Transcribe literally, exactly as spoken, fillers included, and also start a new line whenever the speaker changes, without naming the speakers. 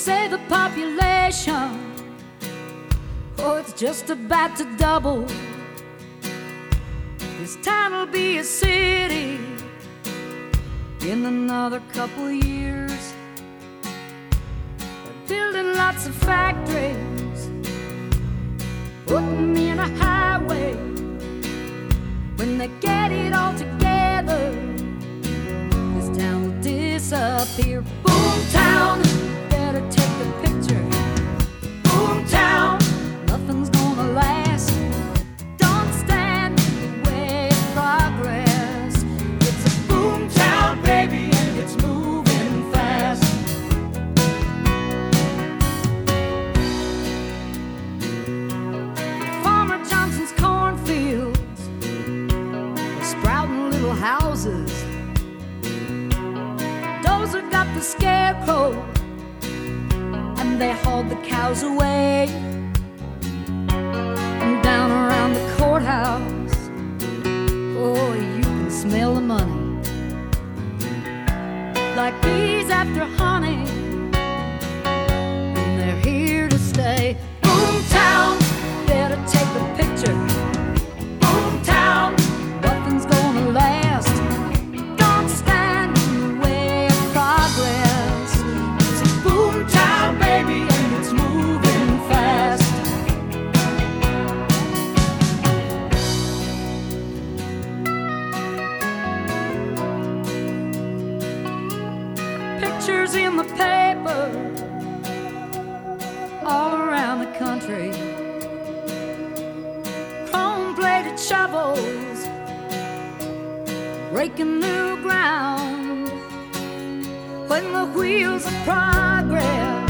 say the population, oh, it's just about to double. This town will be a city in another couple years. They're building lots of factories, putting in a highway. When they get it all together, this town will disappear. Boomtown, better take a picture. Boomtown, nothing's gonna last. Don't stand in the way of progress. It's a boomtown, baby, and it's moving fast. Farmer Johnson's cornfields are sprouting little houses. Dozer got the scarecrow, and they hauled the cows away. And down around the courthouse, oh, you can smell the money, like bees after honey, and they're here to stay. Boomtown, better take a picture. Boomtown, nothing's gonna last. Don't stand in the way of progress. It's a boomtown, baby, and it's moving fast. Pictures in the paper all around the country. Chrome-bladed shovels breaking new ground when the wheels of progress